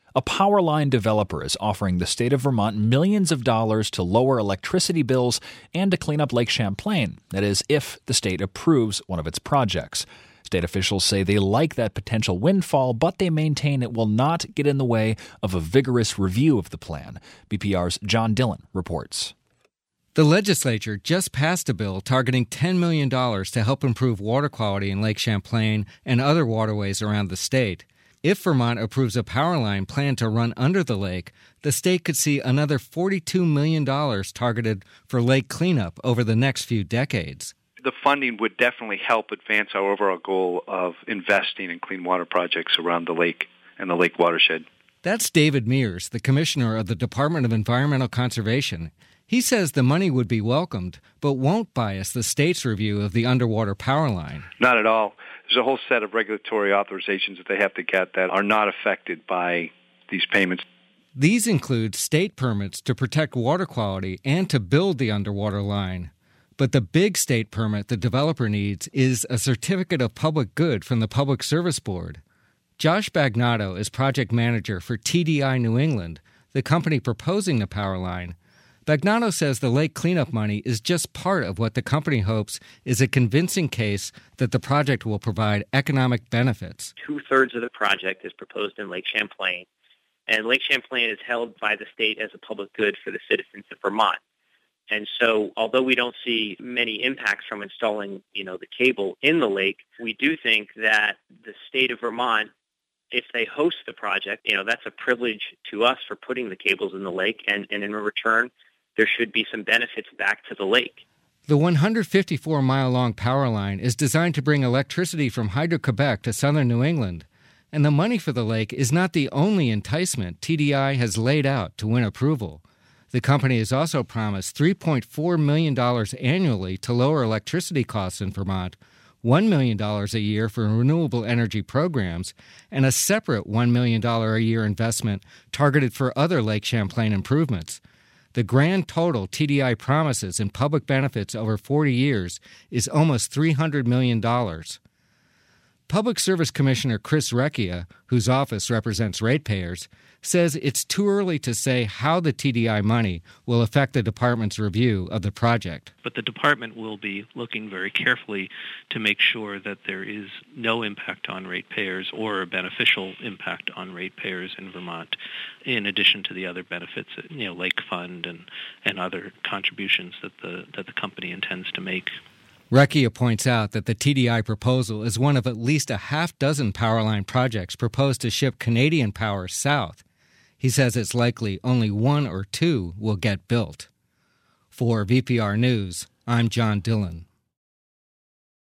A power line developer is offering the state of Vermont millions of dollars to lower electricity bills and to clean up Lake Champlain. That is, if the state approves one of its projects. State officials say they like that potential windfall, but they maintain it will not get in the way of a vigorous review of the plan. BPR's John Dillon reports. The legislature just passed a bill targeting $10 million to help improve water quality in Lake Champlain and other waterways around the state. If Vermont approves a power line planned to run under the lake, the state could see another $42 million targeted for lake cleanup over the next few decades. The funding would definitely help advance our overall goal of investing in clean water projects around the lake and the lake watershed. That's David Mears, the commissioner of the Department of Environmental Conservation. He says the money would be welcomed, but won't bias the state's review of the underwater power line. Not at all. There's a whole set of regulatory authorizations that they have to get that are not affected by these payments. These include state permits to protect water quality and to build the underwater line. But the big state permit the developer needs is a certificate of public good from the Public Service Board. Josh Bagnato is project manager for TDI New England, the company proposing the power line. Bagnato says the lake cleanup money is just part of what the company hopes is a convincing case that the project will provide economic benefits. 2/3 of the project is proposed in Lake Champlain, and Lake Champlain is held by the state as a public good for the citizens of Vermont. And so, although we don't see many impacts from installing, the cable in the lake, we do think that the state of Vermont, if they host the project, that's a privilege to us for putting the cables in the lake, and in return, there should be some benefits back to the lake. The 154-mile-long power line is designed to bring electricity from Hydro-Quebec to southern New England, and the money for the lake is not the only enticement TDI has laid out to win approval. The company has also promised $3.4 million annually to lower electricity costs in Vermont, $1 million a year for renewable energy programs, and a separate $1 million a year investment targeted for other Lake Champlain improvements. The grand total TDI promises in public benefits over 40 years is almost $300 million. Public Service Commissioner Chris Recchia, whose office represents ratepayers, says it's too early to say how the TDI money will affect the department's review of the project. But the department will be looking very carefully to make sure that there is no impact on ratepayers or a beneficial impact on ratepayers in Vermont, in addition to the other benefits, Lake Fund and other contributions that the company intends to make. Recchia points out that the TDI proposal is one of at least a half-dozen power line projects proposed to ship Canadian power south. He says it's likely only one or two will get built. For VPR News, I'm John Dillon.